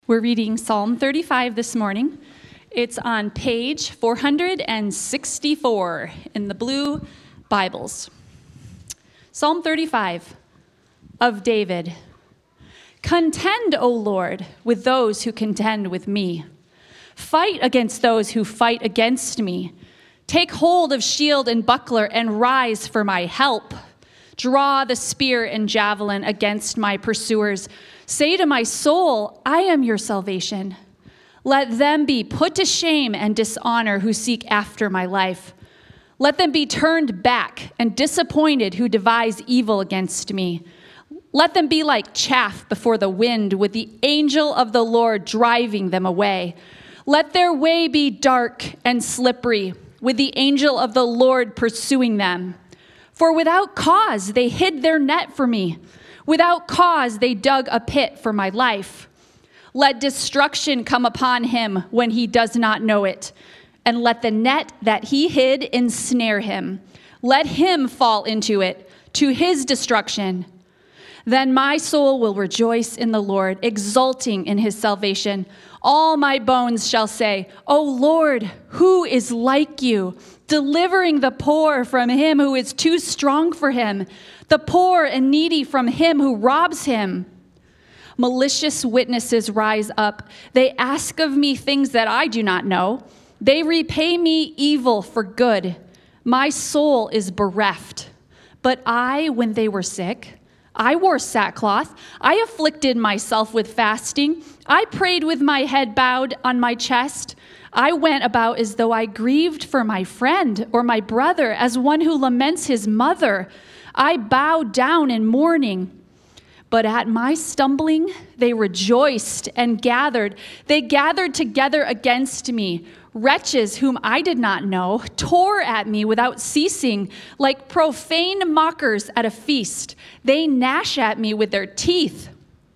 We're reading Psalm 35 this morning. It's on page 464 in the blue Bibles. Psalm 35 of David. Contend, O Lord, with those who contend with me. Fight against those who fight against me. Take hold of shield and buckler and rise for my help. Draw the spear and javelin against my pursuers. Say to my soul, I am your salvation. Let them be put to shame and dishonor who seek after my life. Let them be turned back and disappointed who devise evil against me. Let them be like chaff before the wind, with the angel of the Lord driving them away. Let their way be dark and slippery, with the angel of the Lord pursuing them. For without cause they hid their net for me. Without cause they dug a pit for my life. Let destruction come upon him when he does not know it, and let the net that he hid ensnare him. Let him fall into it, to his destruction. Then my soul will rejoice in the Lord, exulting in his salvation. All my bones shall say, O Lord, who is like you? Delivering the poor from him who is too strong for him, the poor and needy from him who robs him. Malicious witnesses rise up. They ask of me things that I do not know. They repay me evil for good. My soul is bereft. But I, when they were sick, I wore sackcloth. I afflicted myself with fasting. I prayed with my head bowed on my chest. I went about as though I grieved for my friend or my brother, as one who laments his mother. I bowed down in mourning. But at my stumbling, they rejoiced and gathered. They gathered together against me. Wretches whom I did not know tore at me without ceasing, like profane mockers at a feast. They gnash at me with their teeth.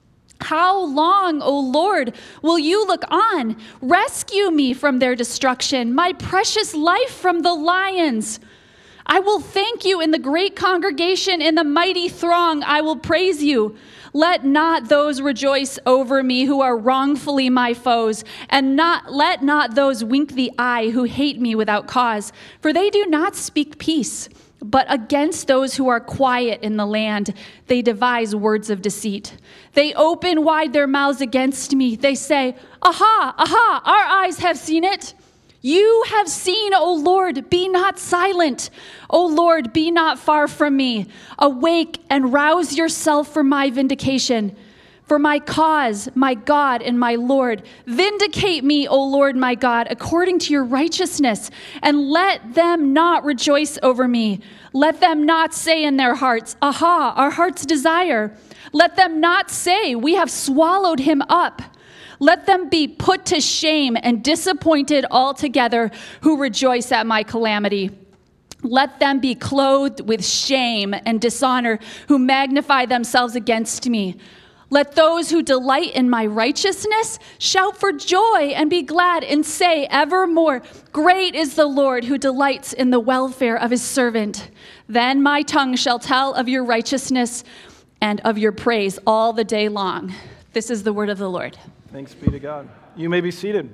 How long, O Lord, will you look on? Rescue me from their destruction, my precious life from the lions. I will thank you in the great congregation, in the mighty throng, I will praise you. Let not those rejoice over me who are wrongfully my foes, and let not those wink the eye who hate me without cause, for they do not speak peace. But against those who are quiet in the land, they devise words of deceit. They open wide their mouths against me. They say, Aha, aha, our eyes have seen it. You have seen, O Lord, be not silent. O Lord, be not far from me. Awake and rouse yourself for my vindication. For my cause, my God and my Lord, vindicate me, O Lord my God, according to your righteousness, and let them not rejoice over me. Let them not say in their hearts, Aha, our heart's desire. Let them not say, We have swallowed him up. Let them be put to shame and disappointed altogether who rejoice at my calamity. Let them be clothed with shame and dishonor who magnify themselves against me. Let those who delight in my righteousness shout for joy and be glad and say evermore, Great is the Lord who delights in the welfare of his servant. Then my tongue shall tell of your righteousness and of your praise all the day long. This is the word of the Lord. Thanks be to God. You may be seated.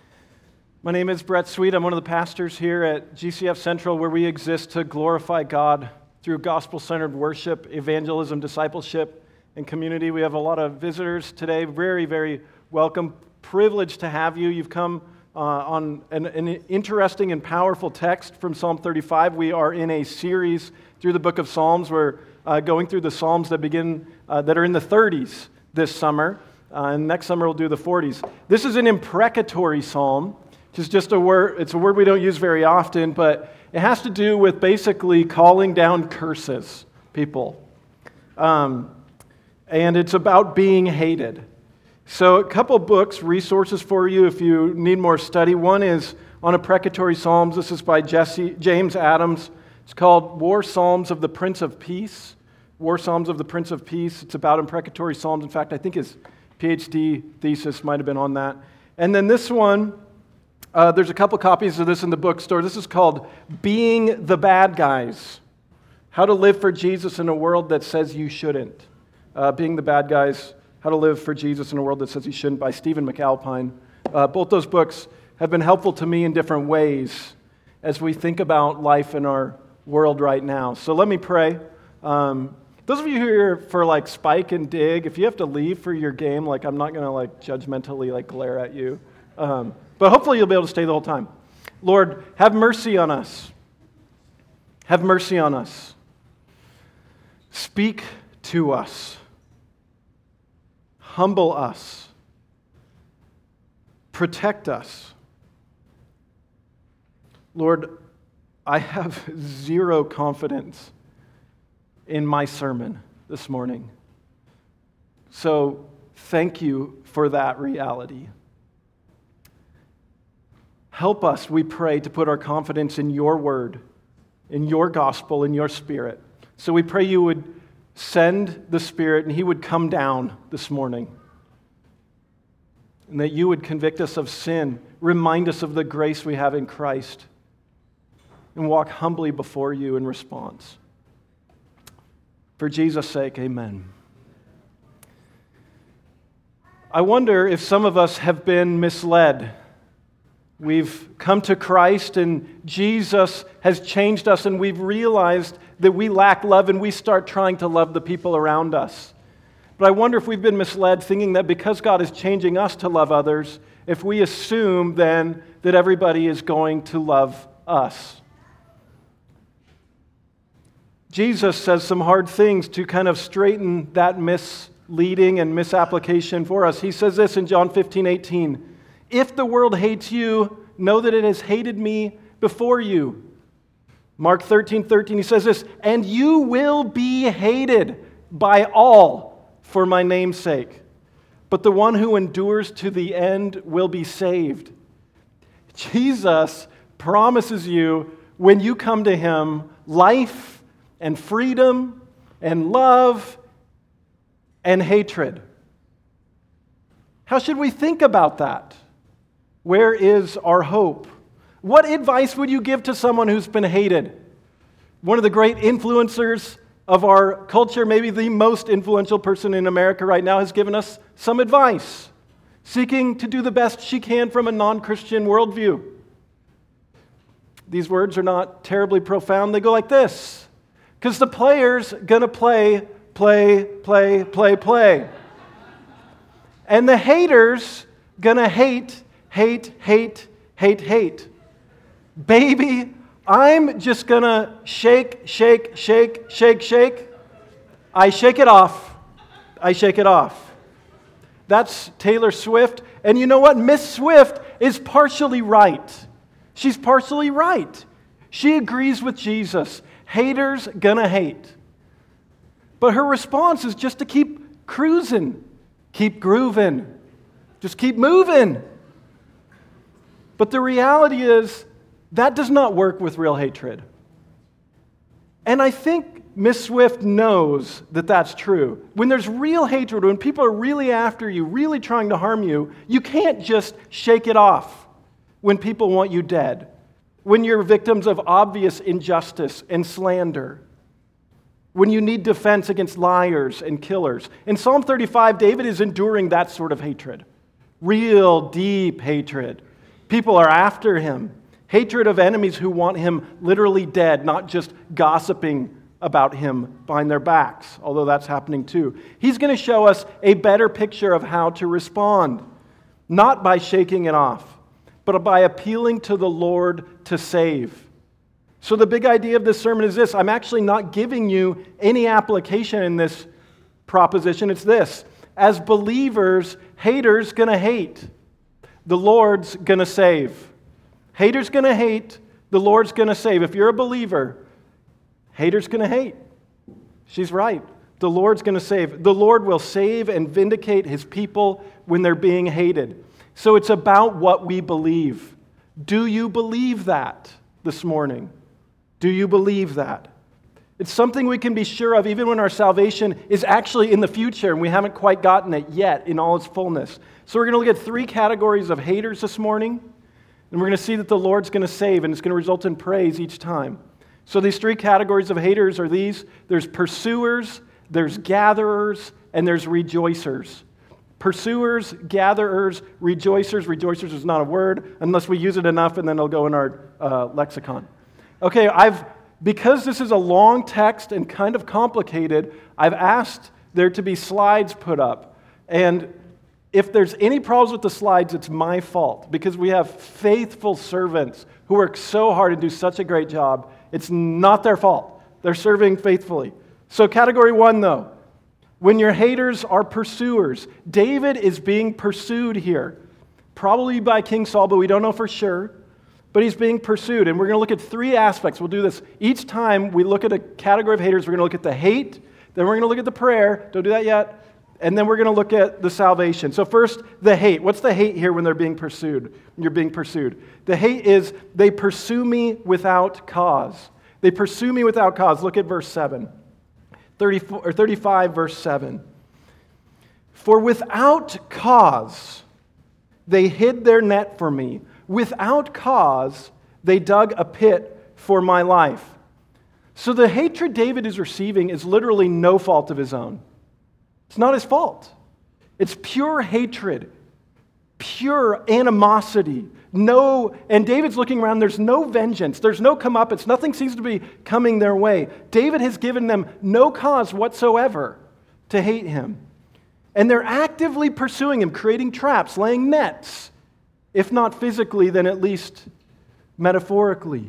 My name is Brett Sweet. I'm one of the pastors here at GCF Central, where we exist to glorify God through gospel-centered worship, evangelism, discipleship, and community. We have a lot of visitors today. Very, very welcome. Privileged to have you. You've come on an interesting and powerful text from Psalm 35. We are in a series through the book of Psalms. We're going through the Psalms that are in the 30s this summer. And next summer we'll do the 40s. This is an imprecatory psalm, which is just a word. It's a word we don't use very often, but it has to do with basically calling down curses, people. And it's about being hated. So a couple books, resources for you if you need more study. One is on imprecatory psalms. This is by James Adams. It's called War Psalms of the Prince of Peace. War Psalms of the Prince of Peace. It's about imprecatory psalms. In fact, I think his PhD thesis might have been on that. And then this one, there's a couple copies of this in the bookstore. This is called Being the Bad Guys. How to Live for Jesus in a World That Says You Shouldn't. Being the Bad Guys How to Live for Jesus in a World That Says You Shouldn't by Stephen McAlpine. Both those books have been helpful to me in different ways as we think about life in our world right now. So let me pray. Those of you who are here for like Spike and Dig, if you have to leave for your game, like I'm not going to like judgmentally like glare at you. But hopefully you'll be able to stay the whole time. Lord, have mercy on us. Have mercy on us. Speak to us. Humble us. Protect us. Lord, I have zero confidence in my sermon this morning. So thank you for that reality. Help us, we pray, to put our confidence in your word, in your gospel, in your spirit. So we pray you would send the Spirit and he would come down this morning. And that you would convict us of sin, remind us of the grace we have in Christ, and walk humbly before you in response. For Jesus' sake, amen. I wonder if some of us have been misled. We've come to Christ and Jesus has changed us and we've realized that we lack love and we start trying to love the people around us. But I wonder if we've been misled thinking that because God is changing us to love others, if we assume then that everybody is going to love us. Jesus says some hard things to kind of straighten that misleading and misapplication for us. He says this in John 15:18. If the world hates you, know that it has hated me before you. Mark 13:13, he says this, and you will be hated by all for my name's sake. But the one who endures to the end will be saved. Jesus promises you, when you come to him, life and freedom and love and hatred. How should we think about that? Where is our hope? What advice would you give to someone who's been hated? One of the great influencers of our culture, maybe the most influential person in America right now, has given us some advice, seeking to do the best she can from a non-Christian worldview. These words are not terribly profound. They go like this. Because the player's going to play. And the hater's going to hate. Baby, I'm just going to shake. I shake it off. That's Taylor Swift. And you know what? Miss Swift is partially right. She's partially right. She agrees with Jesus. Haters gonna hate. But her response is just to keep cruising, keep grooving, just keep moving. But the reality is, that does not work with real hatred. And I think Miss Swift knows that that's true. When there's real hatred, when people are really after you, really trying to harm you, you can't just shake it off when people want you dead, when you're victims of obvious injustice and slander, when you need defense against liars and killers. In Psalm 35, David is enduring that sort of hatred, real deep hatred. People are after him. Hatred of enemies who want him literally dead, not just gossiping about him behind their backs, although that's happening too. He's going to show us a better picture of how to respond, not by shaking it off, but by appealing to the Lord to save. So the big idea of this sermon is this. I'm actually not giving you any application in this proposition. It's this. As believers, haters going to hate. The Lord's going to save. Haters going to hate. The Lord's going to save. If you're a believer, haters going to hate. She's right. The Lord's going to save. The Lord will save and vindicate his people when they're being hated. So it's about what we believe. Do you believe that this morning? Do you believe that? It's something we can be sure of even when our salvation is actually in the future and we haven't quite gotten it yet in all its fullness. So we're going to look at 3 categories of haters this morning, and we're going to see that the Lord's going to save, and it's going to result in praise each time. So these 3 categories of haters are these. There's pursuers, there's gatherers, and there's rejoicers. Pursuers, gatherers, rejoicers. Rejoicers is not a word unless we use it enough and then it'll go in our lexicon. Okay, because this is a long text and kind of complicated, I've asked there to be slides put up. And if there's any problems with the slides, it's my fault because we have faithful servants who work so hard and do such a great job. It's not their fault. They're serving faithfully. So category 1, though, when your haters are pursuers. David is being pursued here, probably by King Saul, but we don't know for sure. But he's being pursued, and we're going to look at 3 aspects. We'll do this each time we look at a category of haters. We're going to look at the hate, then we're going to look at the prayer. Don't do that yet. And then we're going to look at the salvation. So first, the hate. What's the hate here when they're being pursued? When you're being pursued. The hate is they pursue me without cause. They pursue me without cause. Look at verse 7. 35, verse 7. For without cause they hid their net for me. Without cause they dug a pit for my life. So the hatred David is receiving is literally no fault of his own. It's not his fault. It's pure hatred, pure animosity. And David's looking around, there's no vengeance, there's no comeuppance, nothing seems to be coming their way. David has given them no cause whatsoever to hate him. And they're actively pursuing him, creating traps, laying nets, if not physically, then at least metaphorically.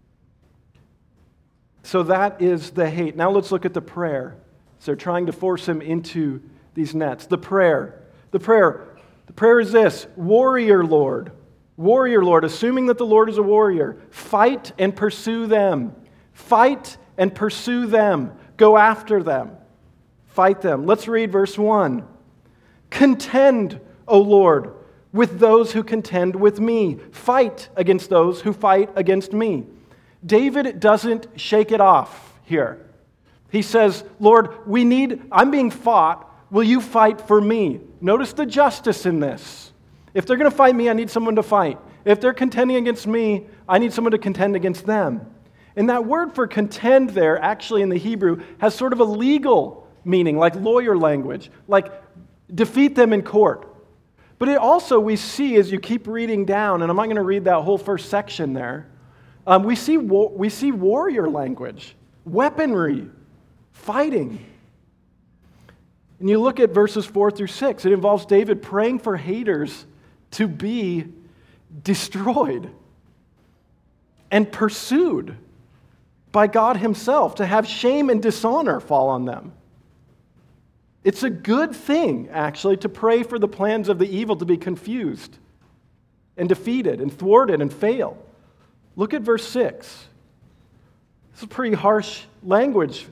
So that is the hate. Now let's look at the prayer. So they're trying to force him into these nets. The prayer is this: warrior Lord, assuming that the Lord is a warrior, fight and pursue them. Fight and pursue them. Go after them. Fight them. Let's read verse 1. Contend, O Lord, with those who contend with me. Fight against those who fight against me. David doesn't shake it off here. He says, Lord, I'm being fought. Will you fight for me? Notice the justice in this. If they're going to fight me, I need someone to fight. If they're contending against me, I need someone to contend against them. And that word for contend there, actually in the Hebrew, has sort of a legal meaning, like lawyer language, like defeat them in court. But it also, we see as you keep reading down, and I'm not going to read that whole first section there, we see warrior language, weaponry, fighting. And you look at verses 4 through 6, it involves David praying for haters to be destroyed and pursued by God himself, to have shame and dishonor fall on them. It's a good thing, actually, to pray for the plans of the evil to be confused and defeated and thwarted and fail. Look at verse 6. This is pretty harsh language.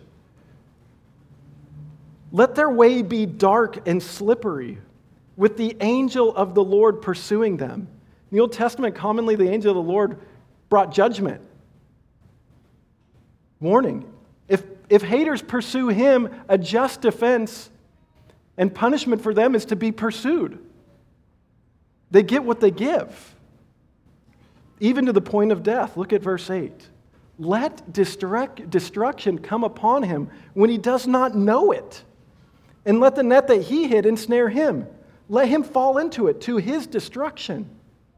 Let their way be dark and slippery, with the angel of the Lord pursuing them. In the Old Testament, commonly the angel of the Lord brought judgment, warning. If haters pursue him, a just defense and punishment for them is to be pursued. They get what they give, even to the point of death. Look at verse 8. Let destruction come upon him when he does not know it. And let the net that he hid ensnare him. Let him fall into it to his destruction.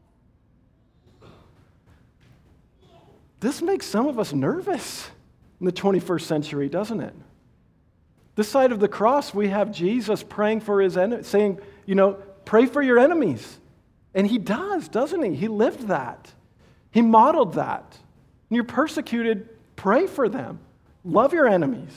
This makes some of us nervous in the 21st century, doesn't it? This side of the cross, we have Jesus praying for his enemies, saying, pray for your enemies. And he does, doesn't he? He lived that. He modeled that. When you're persecuted, pray for them. Love your enemies.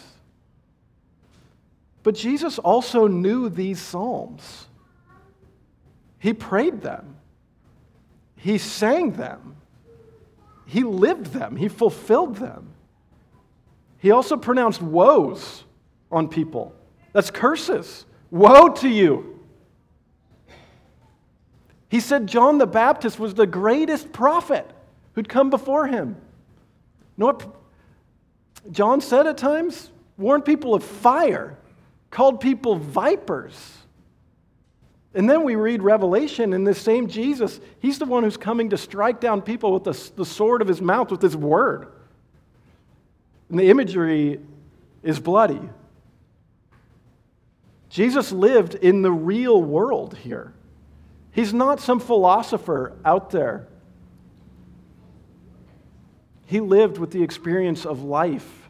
But Jesus also knew these psalms. He prayed them. He sang them. He lived them. He fulfilled them. He also pronounced woes on people. That's curses. Woe to you. He said John the Baptist was the greatest prophet who'd come before him. You know what John said at times? Warned people of fire. Called people vipers. And then we read Revelation, and this same Jesus, he's the one who's coming to strike down people with the sword of his mouth, with his word. And the imagery is bloody. Jesus lived in the real world here. He's not some philosopher out there. He lived with the experience of life.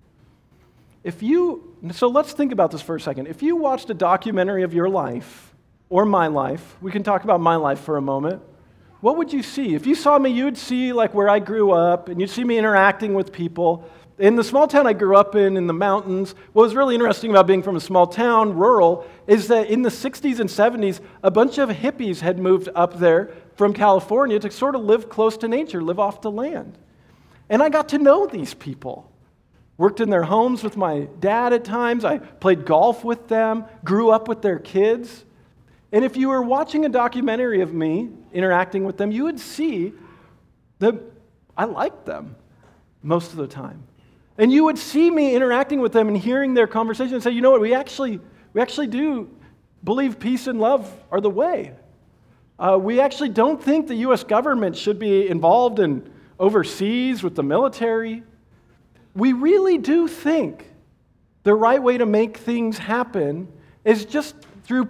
So let's think about this for a second. If you watched a documentary of your life, or my life, we can talk about my life for a moment, what would you see? If you saw me, you would see like where I grew up, and you'd see me interacting with people. In the small town I grew up in the mountains, what was really interesting about being from a small town, rural, is that in the 60s and 70s, a bunch of hippies had moved up there from California to sort of live close to nature, live off the land. And I got to know these people. Worked in their homes with my dad at times. I played golf with them, grew up with their kids. And if you were watching a documentary of me interacting with them, you would see that I liked them most of the time. And you would see me interacting with them and hearing their conversation and say, you know what, we actually do believe peace and love are the way. We actually don't think the U.S. government should be involved in overseas with the military. We really do think the right way to make things happen is just through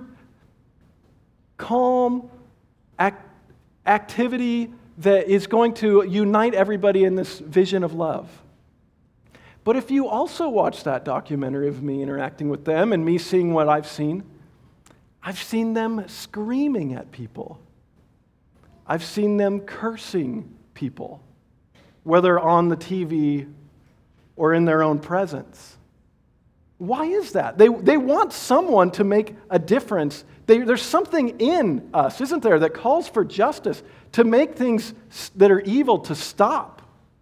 calm activity that is going to unite everybody in this vision of love. But if you also watch that documentary of me interacting with them and me seeing what I've seen them screaming at people. I've seen them cursing people, whether on the TV or in their own presence. Why is that? They want someone to make a difference. There's something in us, isn't there, that calls for justice, to make things that are evil to stop.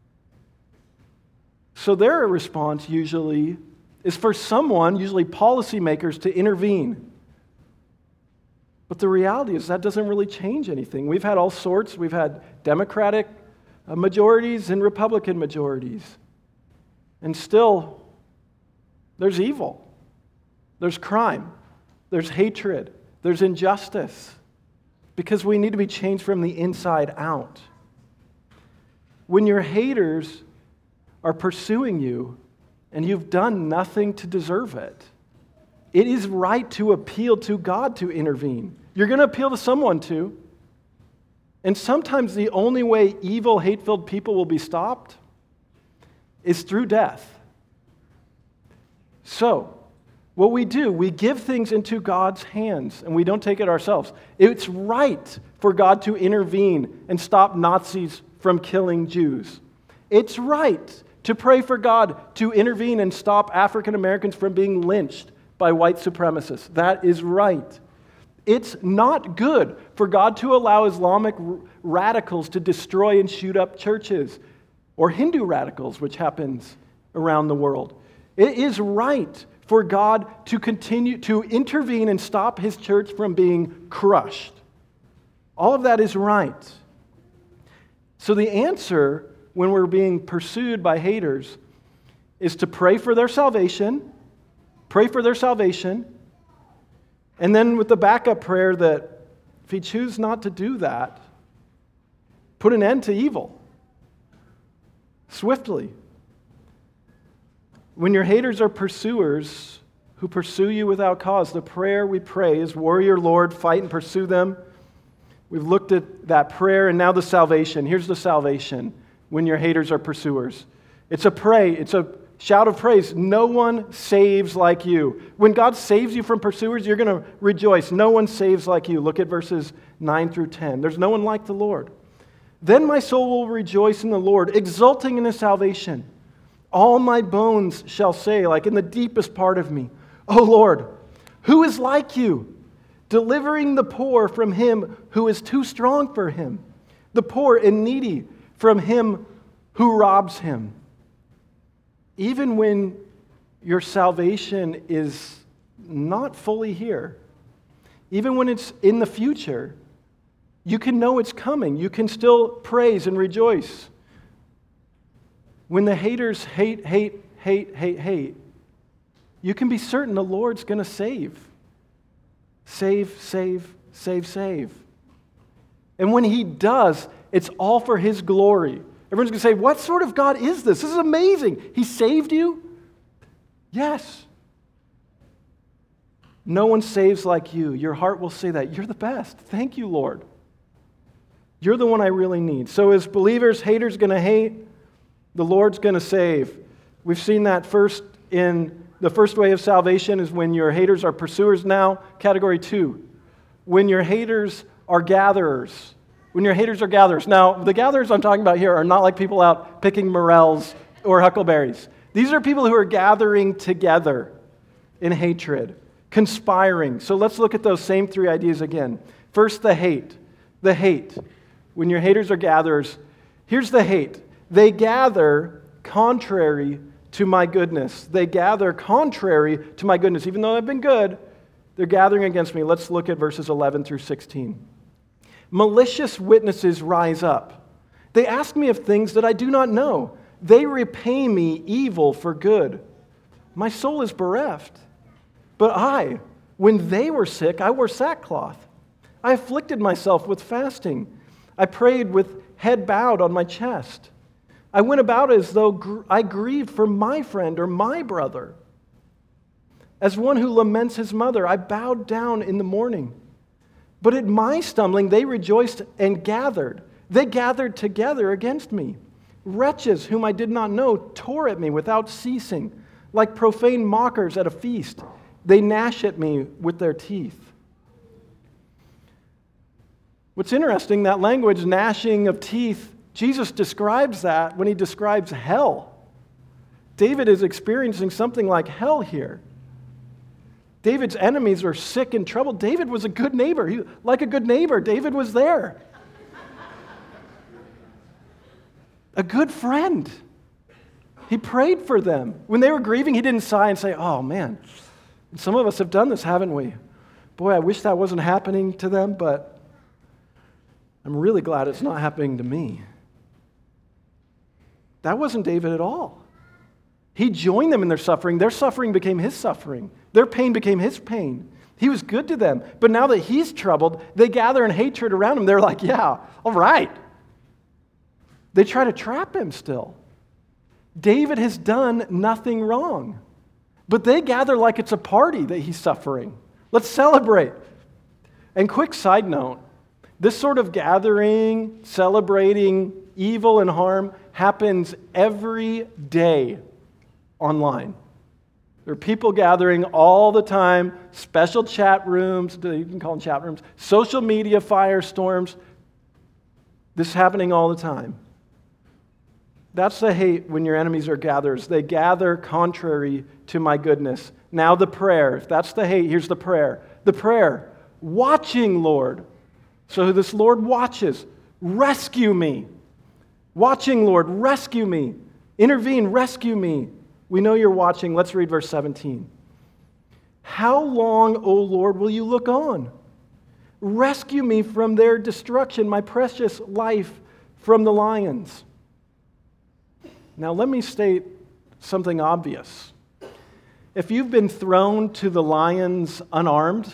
So their response usually is for someone, usually policymakers, to intervene. But the reality is that doesn't really change anything. We've had all sorts. We've had Democratic majorities and Republican majorities. And still, there's evil. There's crime. There's hatred. There's injustice. Because we need to be changed from the inside out. When your haters are pursuing you and you've done nothing to deserve it, it is right to appeal to God to intervene. You're going to appeal to someone to. And sometimes the only way evil, hate-filled people will be stopped is through death. So, what we do, we give things into God's hands and we don't take it ourselves. It's right for God to intervene and stop Nazis from killing Jews. It's right to pray for God to intervene and stop African Americans from being lynched by white supremacists. That is right. It's not good for God to allow Islamic radicals to destroy and shoot up churches, or Hindu radicals, which happens around the world. It is right for God to continue to intervene and stop His church from being crushed. All of that is right. So the answer when we're being pursued by haters is to pray for their salvation, and then with the backup prayer that if you choose not to do that, put an end to evil swiftly. When your haters are pursuers who pursue you without cause, the prayer we pray is, Warrior Lord, fight and pursue them. We've looked at that prayer, and now the salvation. Here's the salvation when your haters are pursuers. It's a shout of praise. No one saves like you. When God saves you from pursuers, you're going to rejoice. No one saves like you. Look at verses 9 through 10. There's no one like the Lord. Then my soul will rejoice in the Lord, exulting in His salvation. All my bones shall say, like in the deepest part of me, O Lord, who is like you, delivering the poor from him who is too strong for him, the poor and needy from him who robs him. Even when your salvation is not fully here, even when it's in the future, you can know it's coming. You can still praise and rejoice. When the haters hate, you can be certain the Lord's going to save. Save. And when He does, it's all for His glory. Everyone's going to say, what sort of God is this? This is amazing. He saved you? Yes. No one saves like you. Your heart will say that. You're the best. Thank you, Lord. You're the one I really need. So as believers, haters going to hate, the Lord's going to save. We've seen that first in the first way of salvation is when your haters are pursuers. Now, category 2, when your haters are gatherers. When your haters are gatherers. Now, the gatherers I'm talking about here are not like people out picking morels or huckleberries. These are people who are gathering together in hatred, conspiring. So let's look at those same 3 ideas again. First, the hate. The hate. When your haters are gatherers, here's the hate. They gather contrary to my goodness. They gather contrary to my goodness. Even though I've been good, they're gathering against me. Let's look at verses 11 through 16. Malicious witnesses rise up. They ask me of things that I do not know. They repay me evil for good. My soul is bereft. But when they were sick, I wore sackcloth. I afflicted myself with fasting. I prayed with head bowed on my chest. I went about as though I grieved for my friend or my brother. As one who laments his mother, I bowed down in the morning. But at my stumbling, they rejoiced and gathered. They gathered together against me. Wretches whom I did not know tore at me without ceasing. Like profane mockers at a feast, they gnash at me with their teeth. What's interesting, that language, gnashing of teeth, Jesus describes that when he describes hell. David is experiencing something like hell here. David's enemies are sick and troubled. David was a good neighbor. Like a good neighbor, David was there. A good friend. He prayed for them. When they were grieving, he didn't sigh and say, oh man, some of us have done this, haven't we? Boy, I wish that wasn't happening to them, but I'm really glad it's not happening to me. That wasn't David at all. He joined them in their suffering. Their suffering became his suffering. Their pain became his pain. He was good to them. But now that he's troubled, they gather in hatred around him. They're like, yeah, all right. They try to trap him still. David has done nothing wrong. But they gather like it's a party that he's suffering. Let's celebrate. And quick side note, this sort of gathering, celebrating evil and harm happens every day online. There are people gathering all the time, special chat rooms, you can call them chat rooms, social media firestorms. This is happening all the time. That's the hate when your enemies are gatherers. They gather contrary to my goodness. Now the prayer. If that's the hate, here's the prayer. The prayer, watching, Lord. So this Lord watches. Rescue me. Watching, Lord, rescue me. Intervene, rescue me. We know you're watching. Let's read verse 17. How long, O Lord, will you look on? Rescue me from their destruction, my precious life from the lions. Now let me state something obvious. If you've been thrown to the lions unarmed,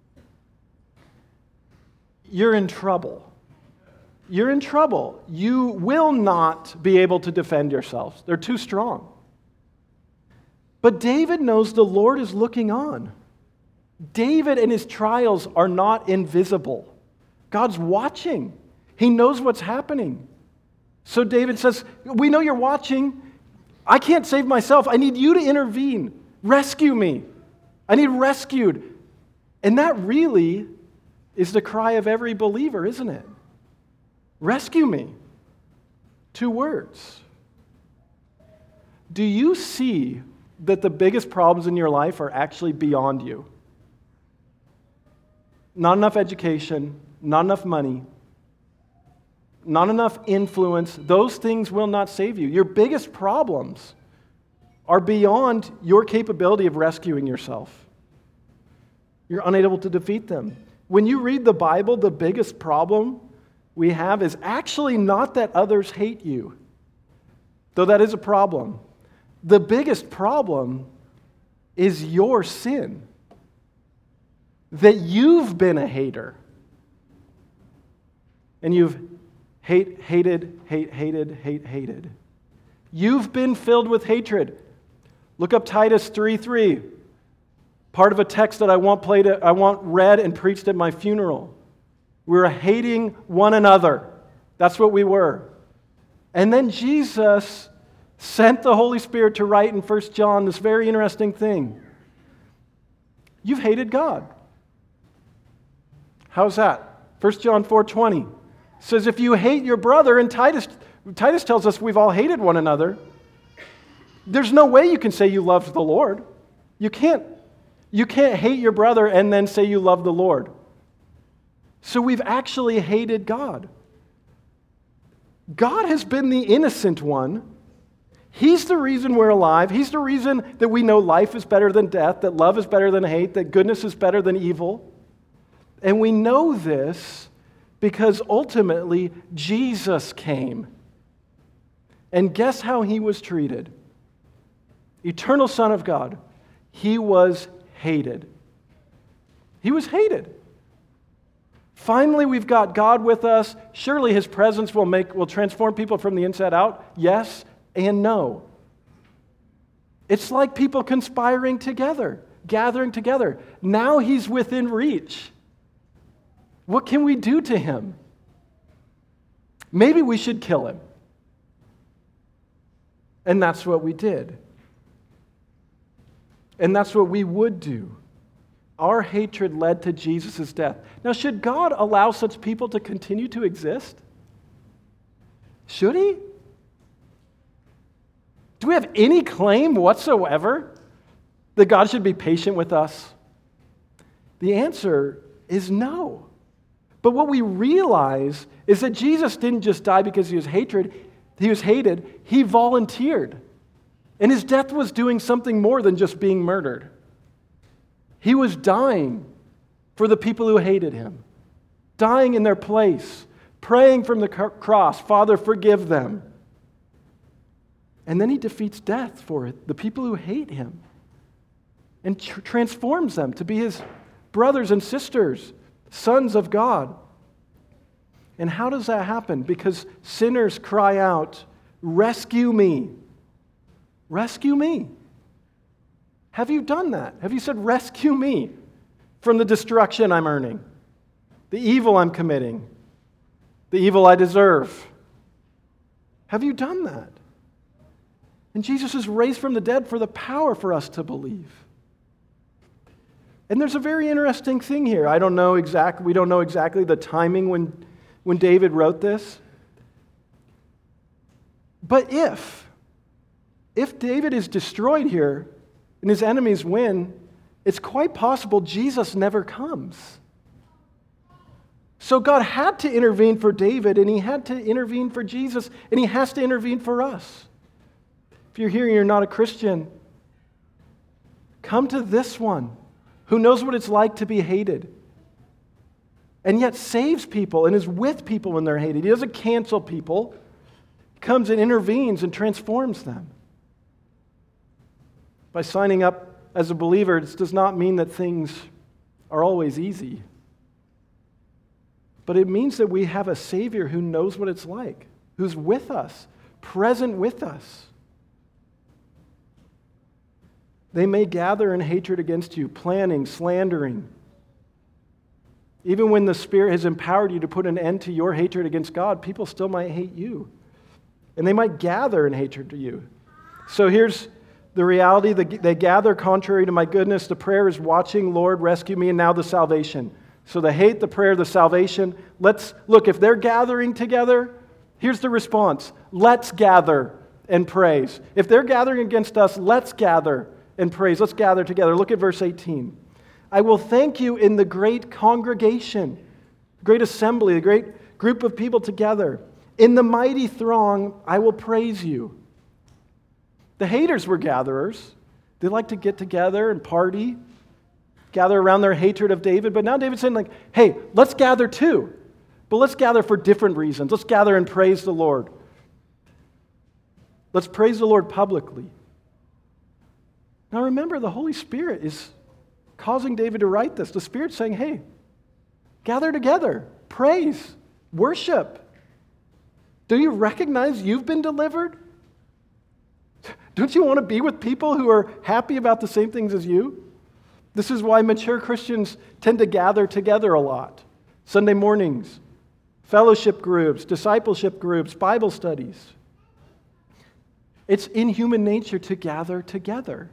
you're in trouble. You're in trouble. You will not be able to defend yourselves. They're too strong. But David knows the Lord is looking on. David and his trials are not invisible. God's watching. He knows what's happening. So David says, we know you're watching. I can't save myself. I need you to intervene. Rescue me. I need rescued. And that really is the cry of every believer, isn't it? Rescue me. 2 words. Do you see that the biggest problems in your life are actually beyond you? Not enough education, not enough money, not enough influence. Those things will not save you. Your biggest problems are beyond your capability of rescuing yourself. You're unable to defeat them. When you read the Bible, the biggest problem we have is actually not that others hate you, though that is a problem. The biggest problem is your sin, that you've been a hater, and you've hated. You've been filled with hatred. Look up Titus 3:3. Part of a text that I want read and preached at my funeral. We were hating one another. That's what we were. And then Jesus sent the Holy Spirit to write in 1 John this very interesting thing. You've hated God. How's that? 1 John 4:20 says, if you hate your brother, and Titus tells us we've all hated one another, there's no way you can say you loved the Lord. You can't hate your brother and then say you love the Lord. So we've actually hated God. God has been the innocent one. He's the reason we're alive. He's the reason that we know life is better than death, that love is better than hate, that goodness is better than evil. And we know this because ultimately Jesus came. And guess how he was treated? Eternal Son of God. He was hated. He was hated. Finally, we've got God with us. Surely his presence will transform people from the inside out. Yes and no. It's like people conspiring together, gathering together. Now he's within reach. What can we do to him? Maybe we should kill him. And that's what we did. And that's what we would do. Our hatred led to Jesus' death. Now, should God allow such people to continue to exist? Should he? Do we have any claim whatsoever that God should be patient with us? The answer is no. But what we realize is that Jesus didn't just die because he was hated. He volunteered. And his death was doing something more than just being murdered. He was dying for the people who hated him, dying in their place, praying from the cross, Father, forgive them. And then he defeats death for it, the people who hate him, and transforms them to be his brothers and sisters, sons of God. And how does that happen? Because sinners cry out, rescue me. Rescue me. Have you done that? Have you said, rescue me from the destruction I'm earning, the evil I'm committing, the evil I deserve? Have you done that? And Jesus is raised from the dead for the power for us to believe. And there's a very interesting thing here. We don't know exactly the timing when David wrote this. But if David is destroyed here and his enemies win, it's quite possible Jesus never comes. So God had to intervene for David, and he had to intervene for Jesus, and he has to intervene for us. If you're here and you're not a Christian, come to this one who knows what it's like to be hated and yet saves people and is with people when they're hated. He doesn't cancel people. He comes and intervenes and transforms them. By signing up as a believer, this does not mean that things are always easy. But it means that we have a Savior who knows what it's like, who's with us, present with us. They may gather in hatred against you, planning, slandering. Even when the Spirit has empowered you to put an end to your hatred against God, people still might hate you. And they might gather in hatred to you. So here's the reality. They gather contrary to my goodness. The prayer is watching, Lord, rescue me, and now the salvation. So the hate, the prayer, the salvation. Let's look, if they're gathering together, here's the response. Let's gather and praise. If they're gathering against us, let's gather and praise. Let's gather together. Look at verse 18. I will thank you in the great congregation, great assembly, a great group of people together. In the mighty throng, I will praise you. The haters were gatherers. They like to get together and party, gather around their hatred of David. But now David's saying, like, hey, let's gather too. But let's gather for different reasons. Let's gather and praise the Lord. Let's praise the Lord publicly. Now remember, the Holy Spirit is causing David to write this. The Spirit's saying, hey, gather together, praise, worship. Do you recognize you've been delivered? Don't you want to be with people who are happy about the same things as you? This is why mature Christians tend to gather together a lot. Sunday mornings, fellowship groups, discipleship groups, Bible studies. It's in human nature to gather together.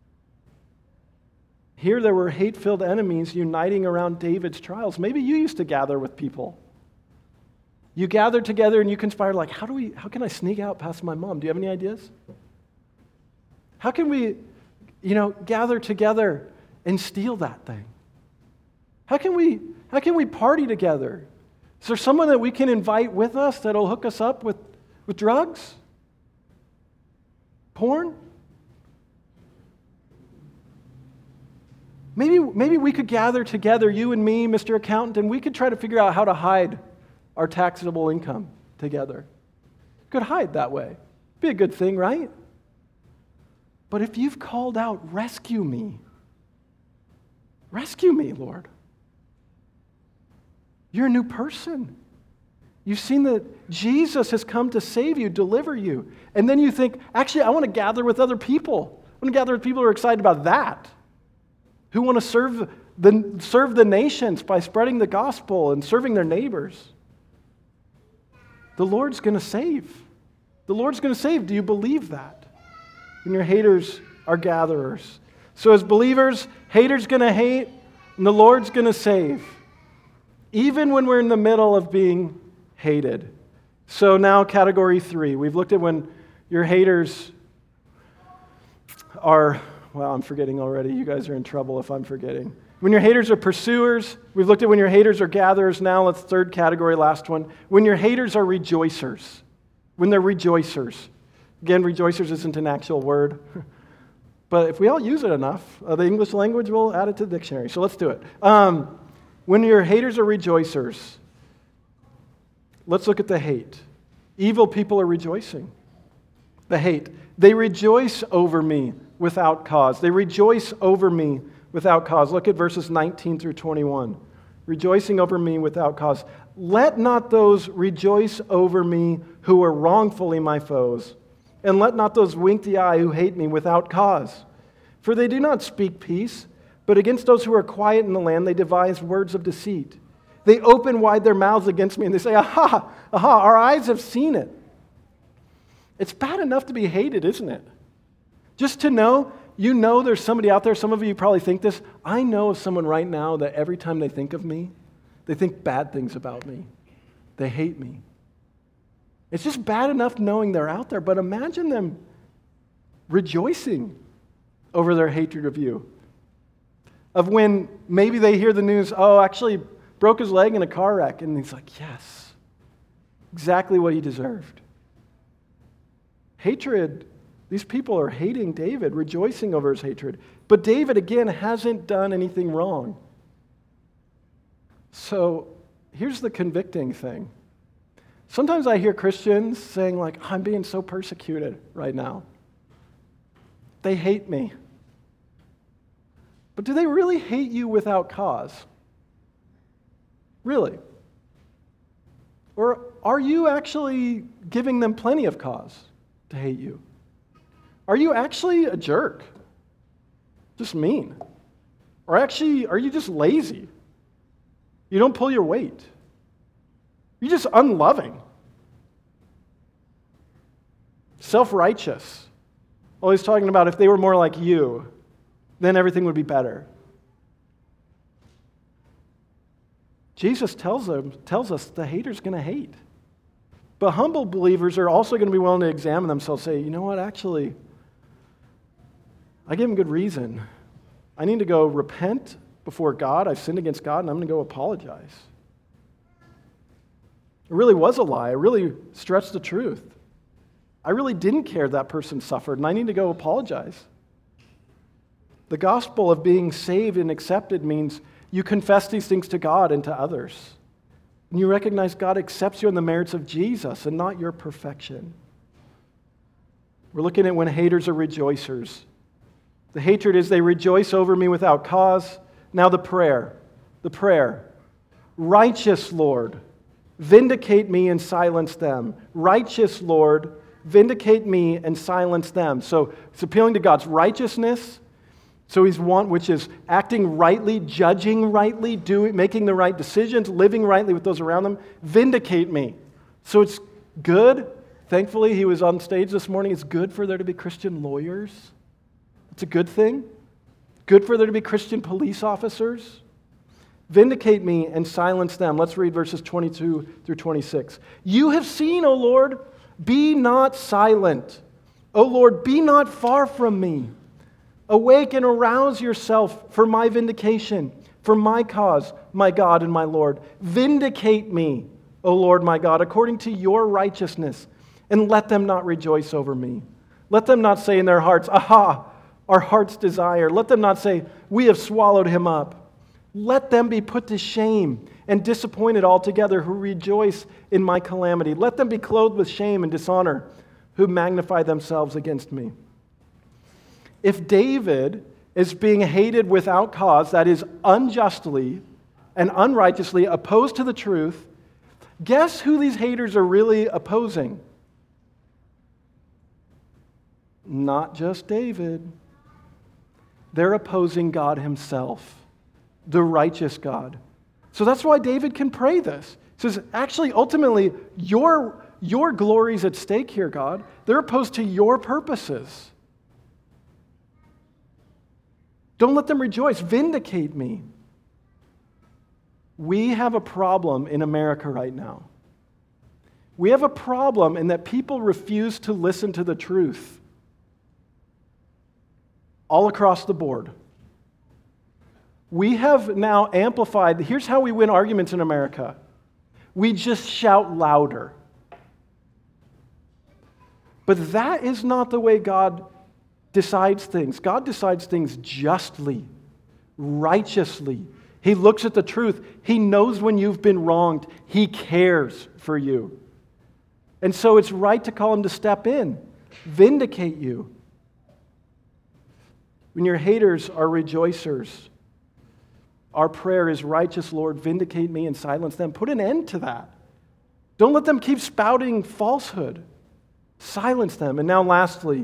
Here there were hate-filled enemies uniting around David's trials. Maybe you used to gather with people. You gather together and you conspire like, how can I sneak out past my mom? Do you have any ideas? How can we, gather together and steal that thing? How can we party together? Is there someone that we can invite with us that'll hook us up with drugs? Porn? Maybe we could gather together, you and me, Mr. Accountant, and we could try to figure out how to hide our taxable income together. Could hide that way. Be a good thing, right? But if you've called out, rescue me, Lord. You're a new person. You've seen that Jesus has come to save you, deliver you. And then you think, actually, I want to gather with other people. I want to gather with people who are excited about that, who want to serve the nations by spreading the gospel and serving their neighbors. The Lord's going to save. The Lord's going to save. Do you believe that? When your haters are gatherers. So as believers, haters going to hate, and the Lord's going to save. Even when we're in the middle of being hated. So now category 3. We've looked at when your haters are, well, I'm forgetting already. You guys are in trouble if I'm forgetting. When your haters are pursuers. We've looked at when your haters are gatherers. Now let's third category, last one. When your haters are rejoicers. When they're rejoicers. Again, rejoicers isn't an actual word. But if we all use it enough, the English language will add it to the dictionary. So let's do it. When your haters are rejoicers, let's look at the hate. Evil people are rejoicing. The hate. They rejoice over me without cause. They rejoice over me without cause. Look at verses 19 through 21. Rejoicing over me without cause. Let not those rejoice over me who are wrongfully my foes, and let not those wink the eye who hate me without cause. For they do not speak peace, but against those who are quiet in the land they devise words of deceit. They open wide their mouths against me and they say, aha, our eyes have seen it. It's bad enough to be hated, isn't it? Just to know, there's somebody out there, some of you probably think this, I know of someone right now that every time they think of me, they think bad things about me. They hate me. It's just bad enough knowing they're out there, but imagine them rejoicing over their hatred of you. Of when maybe they hear the news, actually broke his leg in a car wreck, and he's like, yes, exactly what he deserved. Hatred, these people are hating David, rejoicing over his hatred. But David, again, hasn't done anything wrong. So here's the convicting thing. Sometimes I hear Christians saying, like, I'm being so persecuted right now. They hate me. But do they really hate you without cause? Really? Or are you actually giving them plenty of cause to hate you? Are you actually a jerk? Just mean? Or actually, are you just lazy? You don't pull your weight? You're just unloving. Self-righteous. Always talking about if they were more like you, then everything would be better. Jesus tells us the hater's going to hate. But humble believers are also going to be willing to examine themselves, say, you know what, actually, I gave him good reason. I need to go repent before God. I've sinned against God, and I'm going to go apologize. It really was a lie. I really stretched the truth. I really didn't care that person suffered, and I need to go apologize. The gospel of being saved and accepted means you confess these things to God and to others. And you recognize God accepts you on the merits of Jesus and not your perfection. We're looking at when haters are rejoicers. The hatred is they rejoice over me without cause. Now the prayer. Righteous Lord, vindicate me and silence them. Righteous Lord, vindicate me and silence them. So it's appealing to God's righteousness. So he's one which is acting rightly, judging rightly, making the right decisions, living rightly with those around them. Vindicate me. So it's good. Thankfully, he was on stage this morning. It's good for there to be Christian lawyers. It's a good thing. Good for there to be Christian police officers. Vindicate me and silence them. Let's read verses 22 through 26. You have seen, O Lord, be not silent. O Lord, be not far from me. Awake and arouse yourself for my vindication, for my cause, my God and my Lord. Vindicate me, O Lord my God, according to your righteousness, and let them not rejoice over me. Let them not say in their hearts, aha, our heart's desire. Let them not say, we have swallowed him up. Let them be put to shame and disappointed altogether who rejoice in my calamity. Let them be clothed with shame and dishonor who magnify themselves against me. If David is being hated without cause, that is unjustly and unrighteously opposed to the truth, guess who these haters are really opposing? Not just David. They're opposing God himself, the righteous God. So that's why David can pray this. He says, actually, ultimately, your glory's at stake here, God. They're opposed to your purposes. Don't let them rejoice. Vindicate me. We have a problem in America right now. We have a problem in that people refuse to listen to the truth. All across the board. We have now amplified, here's how we win arguments in America. We just shout louder. But that is not the way God decides things. God decides things justly, righteously. He looks at the truth. He knows when you've been wronged. He cares for you. And so it's right to call him to step in, vindicate you. When your haters are rejoicers, our prayer is, righteous Lord, vindicate me and silence them. Put an end to that. Don't let them keep spouting falsehood. Silence them. And now lastly,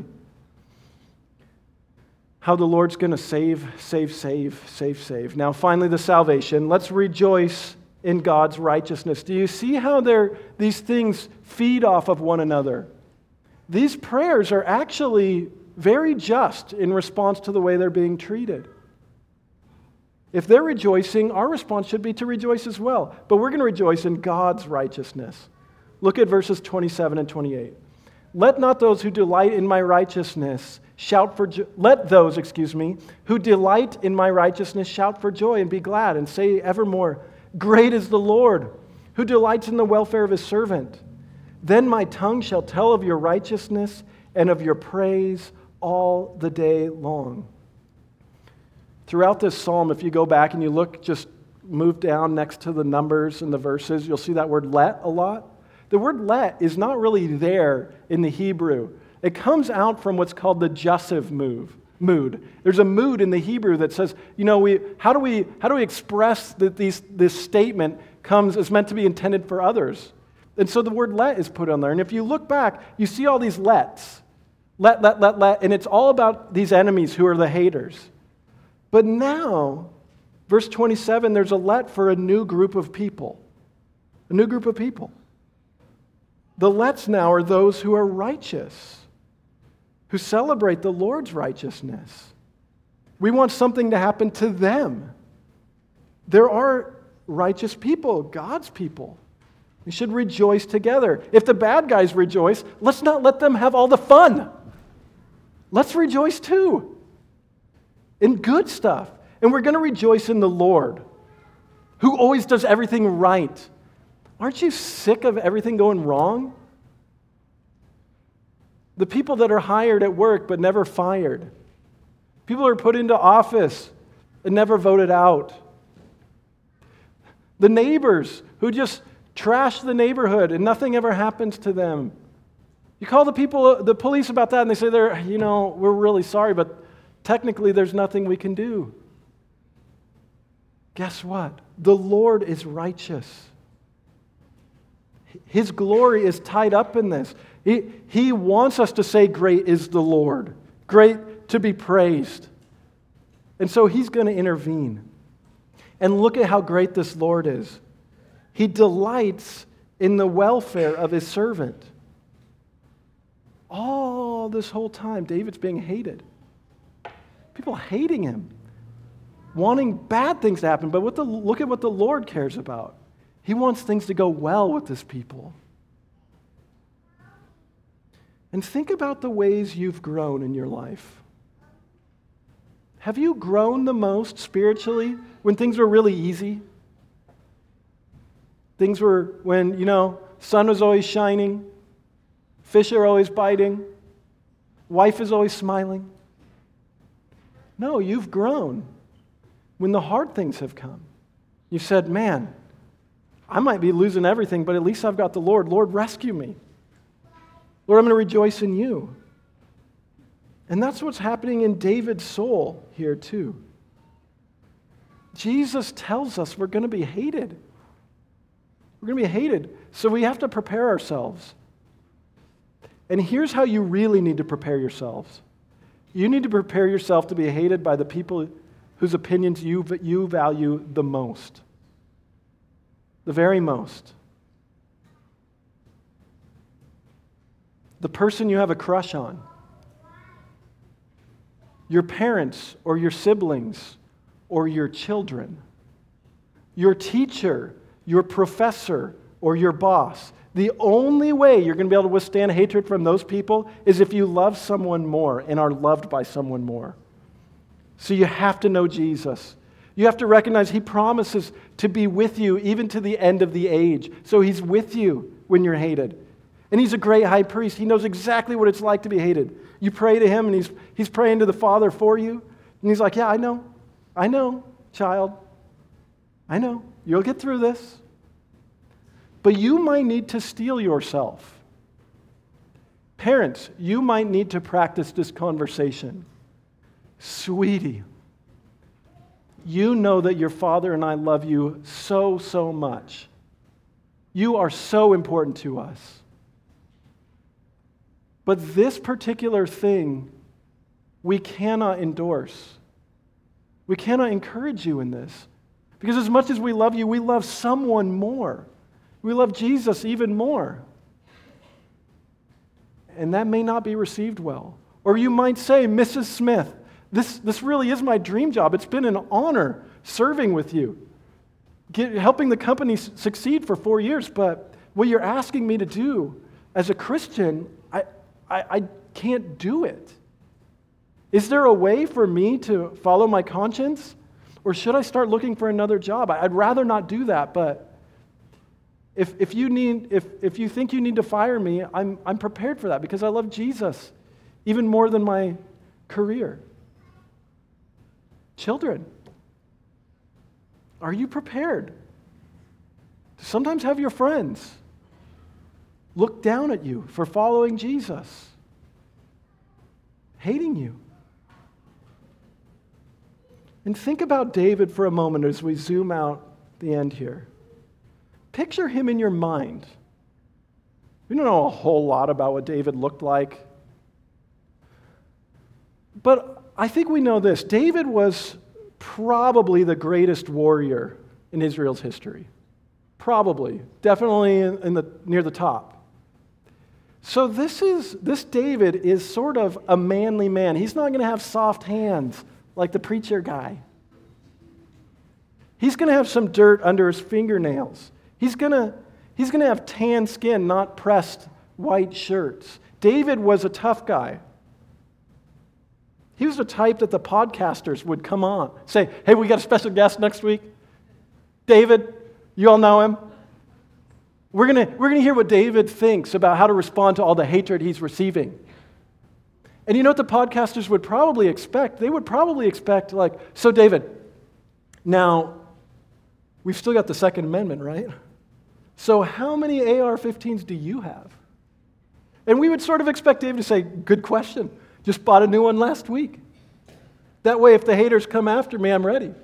how the Lord's going to save. Now finally, the salvation. Let's rejoice in God's righteousness. Do you see how these things feed off of one another? These prayers are actually very just in response to the way they're being treated. If they're rejoicing, our response should be to rejoice as well. But we're going to rejoice in God's righteousness. Look at verses 27 and 28. Let not those who delight in my righteousness shout for joy. Let those, who delight in my righteousness shout for joy and be glad and say evermore, great is the Lord, who delights in the welfare of his servant. Then my tongue shall tell of your righteousness and of your praise all the day long. Throughout this psalm, if you go back and you look, just move down next to the numbers and the verses, you'll see that word let a lot. The word let is not really there in the Hebrew. It comes out from what's called the jussive mood. There's a mood in the Hebrew that says, how do we express that this statement is meant to be intended for others? And so the word let is put on there. And if you look back, you see all these lets. Let, and it's all about these enemies who are the haters. But now, verse 27, there's a let for a new group of people. A new group of people. The lets now are those who are righteous, who celebrate the Lord's righteousness. We want something to happen to them. There are righteous people, God's people. We should rejoice together. If the bad guys rejoice, let's not let them have all the fun. Let's rejoice too in good stuff. And we're going to rejoice in the Lord, who always does everything right. Aren't you sick of everything going wrong? The people that are hired at work but never fired. People who are put into office and never voted out. The neighbors who just trash the neighborhood and nothing ever happens to them. You call the police about that and they say, we're really sorry, but technically there's nothing we can do. Guess what? The Lord is righteous. His glory is tied up in this. He wants us to say, great is the Lord. Great to be praised. And so he's going to intervene. And look at how great this Lord is. He delights in the welfare of his servant. All this whole time, David's being hated. People hating him, wanting bad things to happen. But look at what the Lord cares about. He wants things to go well with his people. And think about the ways you've grown in your life. Have you grown the most spiritually when things were really easy? Things were when, sun was always shining, fish are always biting, wife is always smiling. No, you've grown when the hard things have come. You said, man, I might be losing everything, but at least I've got the Lord. Lord, rescue me. Lord, I'm going to rejoice in you. And that's what's happening in David's soul here too. Jesus tells us we're going to be hated. We're going to be hated. So we have to prepare ourselves. And here's how you really need to prepare yourselves. You need to prepare yourself to be hated by the people whose opinions you value the most. The very most. The person you have a crush on. Your parents or your siblings or your children. Your teacher, your professor, or your boss. The only way you're going to be able to withstand hatred from those people is if you love someone more and are loved by someone more. So you have to know Jesus. You have to recognize He promises to be with you even to the end of the age. So He's with you when you're hated. And He's a great high priest. He knows exactly what it's like to be hated. You pray to Him and He's praying to the Father for you. And He's like, yeah, I know, child. I know. You'll get through this. But you might need to steel yourself. Parents, you might need to practice this conversation. Sweetie, you know that your father and I love you so, so much. You are so important to us. But this particular thing, we cannot endorse. We cannot encourage you in this. Because as much as we love you, we love someone more. We love Jesus even more. And that may not be received well. Or you might say, Mrs. Smith, this really is my dream job. It's been an honor serving with you, helping the company succeed for 4 years. But what you're asking me to do as a Christian, I can't do it. Is there a way for me to follow my conscience? Or should I start looking for another job? I'd rather not do that, but if you think you need to fire me, I'm prepared for that because I love Jesus even more than my career. Children, are you prepared to sometimes have your friends look down at you for following Jesus, hating you? And think about David for a moment as we zoom out the end here. Picture him in your mind. We don't know a whole lot about what David looked like. But I think we know this. David was probably the greatest warrior in Israel's history. Probably. Definitely near the top. So this David is sort of a manly man. He's not going to have soft hands like the preacher guy. He's going to have some dirt under his fingernails. He's going to have tan skin, not pressed white shirts. David was a tough guy. He was the type that the podcasters would come on, say, hey, we got a special guest next week. David, you all know him. We're gonna hear what David thinks about how to respond to all the hatred he's receiving. And you know what the podcasters would probably expect? They would probably expect, so David, now, we've still got the Second Amendment, right? So how many AR-15s do you have? And we would sort of expect David to say, good question. Just bought a new one last week. That way, if the haters come after me, I'm ready.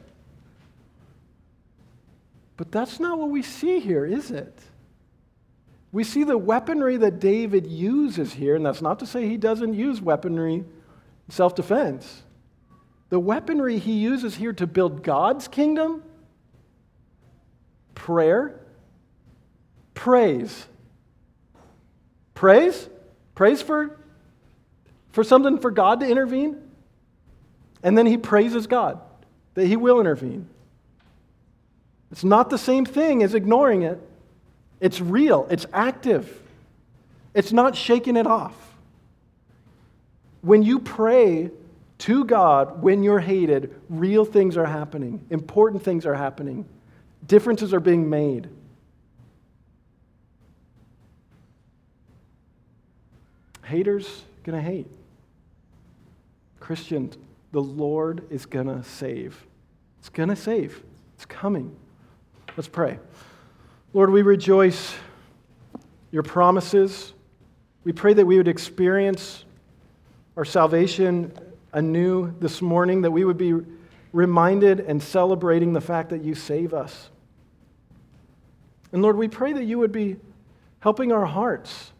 But that's not what we see here, is it? We see the weaponry that David uses here, and that's not to say he doesn't use weaponry in self-defense. The weaponry he uses here to build God's kingdom, prayer, praise. Praise? Praise for something for God to intervene? And then he praises God that he will intervene. It's not the same thing as ignoring it. It's real. It's active. It's not shaking it off. When you pray to God when you're hated, real things are happening. Important things are happening. Differences are being made. Haters going to hate. Christians, the Lord is going to save. It's going to save. It's coming. Let's pray. Lord, we rejoice your promises. We pray that we would experience our salvation anew this morning, that we would be reminded and celebrating the fact that you save us. And Lord, we pray that you would be helping our hearts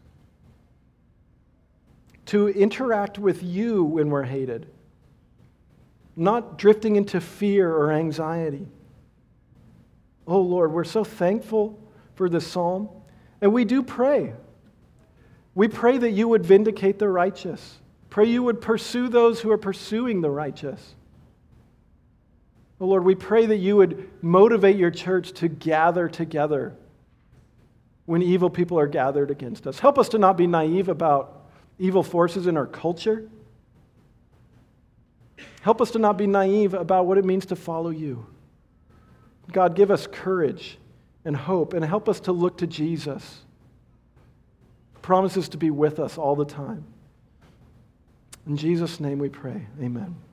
to interact with you when we're hated, not drifting into fear or anxiety. Oh Lord, we're so thankful for this psalm, and we do pray. We pray that you would vindicate the righteous. Pray you would pursue those who are pursuing the righteous. Oh Lord, we pray that you would motivate your church to gather together when evil people are gathered against us. Help us to not be naive about evil forces in our culture. Help us to not be naive about what it means to follow you. God, give us courage and hope, and help us to look to Jesus. Promises to be with us all the time. In Jesus' name we pray. Amen.